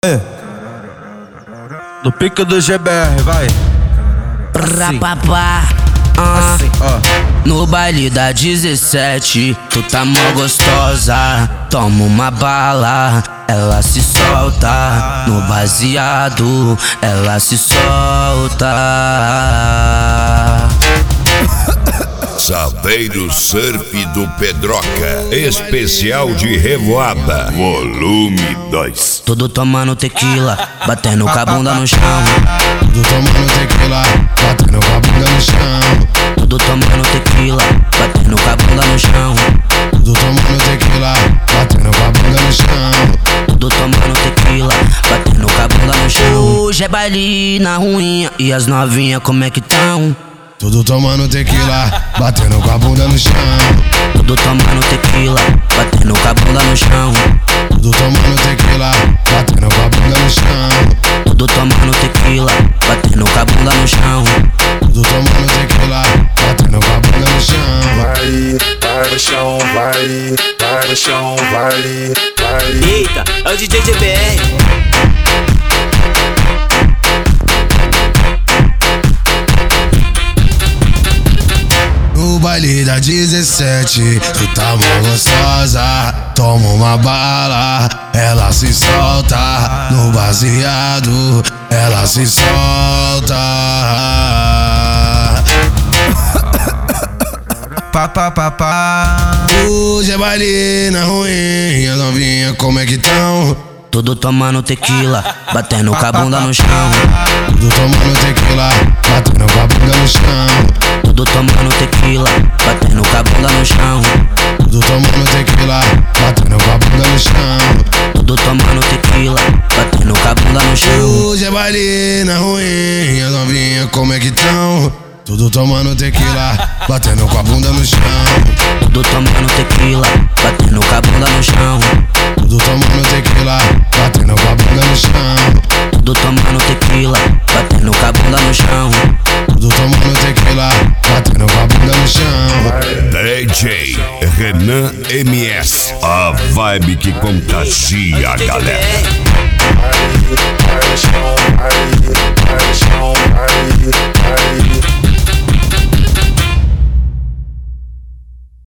No pique do GBR, vai. Pra papá, no baile da 17, tu tá mó gostosa. Toma uma bala, ela se solta. No baseado, ela se solta. Saveiro Surf do Pedroca, especial de revoada, volume 2. Tudo tomando tequila, batendo com a bunda no chão. Tudo tomando tequila, batendo com a bunda no chão. Tudo tomando tequila, batendo com a bunda no chão. Tudo tomando tequila, batendo com a bunda no chão. Tudo tomando tequila, batendo com a bunda no chão. Hoje é baile na ruinha, e as novinha como é que tão? Tudo tomando tequila, batendo com a bunda no chão. Tudo tomando tequila, batendo com a bunda no chão. Tudo tomando tequila, batendo com a bunda no chão. Tudo tomando tequila, batendo com a bunda no chão. Tudo tomando tequila, batendo com a bunda no chão. Vai no chão, vai no chão, vai. Eita, é o DJ GBR. No baile da 17, tu tá mó gostosa. Toma uma bala, ela se solta. No baseado, ela se solta. Hoje é baile na ruim, as novinha como é que tão? Tudo tomando tequila, batendo com a bunda no chão. Tudo tomando tequila, batendo com a bunda no chão. Tudo tomando tequila, batendo com a bunda no chão. Tudo tomando tequila, batendo com a bunda no chão. Tudo tomando tequila, batendo com a bunda no chão. Hoje é baile na ruim, as novinha como é que tão? Tudo tomando tequila, batendo com a bunda no chão. Tudo tomando tequila, batendo com a bunda no chão. Tudo tomando tequila, batendo com a bunda no chão. Tudo tomando tequila, batendo com a bunda no chão. Tudo tomando tequila, batendo com a bunda no chão. DJ Renan MS, a vibe que contagia a galera. Vai no chão, vai no chão, vai.